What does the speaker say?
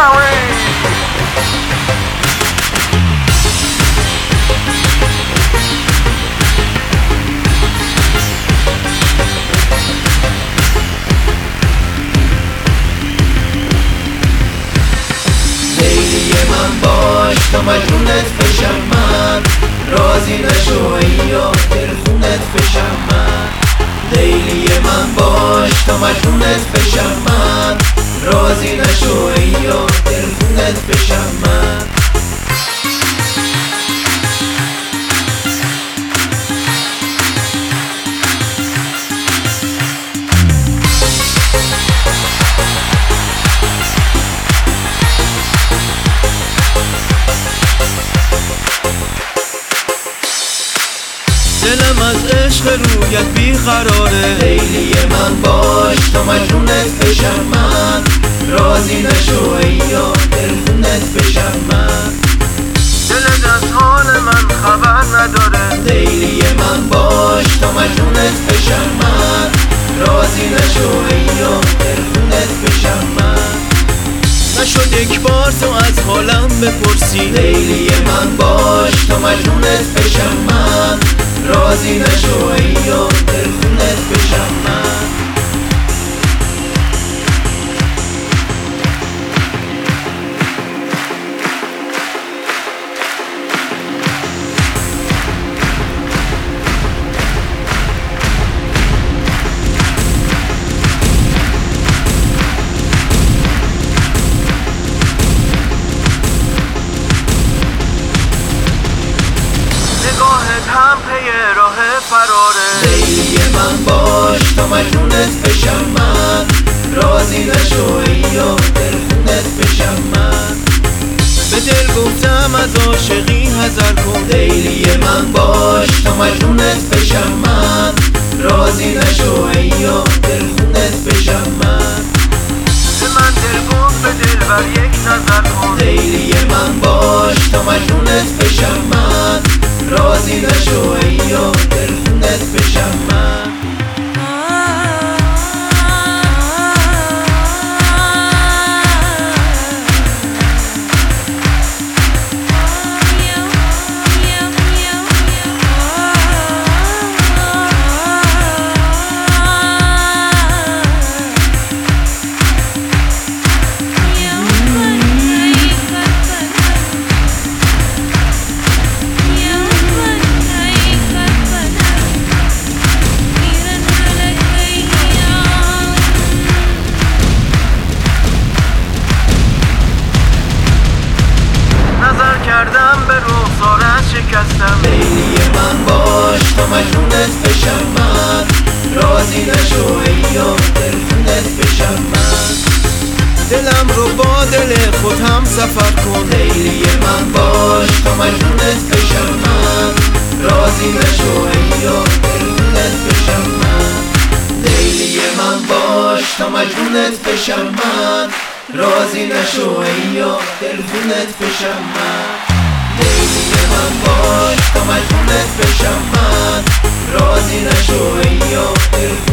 لیلی من باش تا مجنونت بشم من، راضی نشو یا دلخونت بشم من. لیلی من باش تا مجنونت بشم من، راضی نشو یا دلخونت بشم من. دلم از عشق رویت بیقراره. لیلی من باش تا مجنونت بشم من، راضی نشو یا دلخونت بشم من. دلت از حال من خبر نداره. لیلی من باش تا مجنونت بشم من، راضی نشو یا دلخونت بشم من. نشد یک بار تو از حالم بپرسی. لیلی من باش تا مجنونت بشم من، راضی نشو یا دلخونت بشم من. نگاهت هم پی راه فراره. لیلی من باش تا مجنونت بشم من، راضی نشو یا دلخونت بشم من. به دل گفتم از عاشقی حذر کن. لیلی من باش تا مجنونت بشم من، راضی نشو یا دلخونت بشم من. به من دل گفت به دل بر یک نظر کن. لیلی من باش تا مجنونت بشم من، راضی نشو یا دلخونت بشم من. کردم به رخسارت شکستم. لیلی من باش تا مجنونت بشم من، راضی نشو یا دلخونت بشم من. دلم رو با دل خود هم سفر کن. لیلی من باش تا مجنونت بشم من، راضی نشو یا دلخونت بشم من. لیلی من باش تا مجنونت بشم من، راضی نشو یا دلخونت بشم من. لیلی من باش تا مجنونت بشم من، راضی نشو یا دلخونت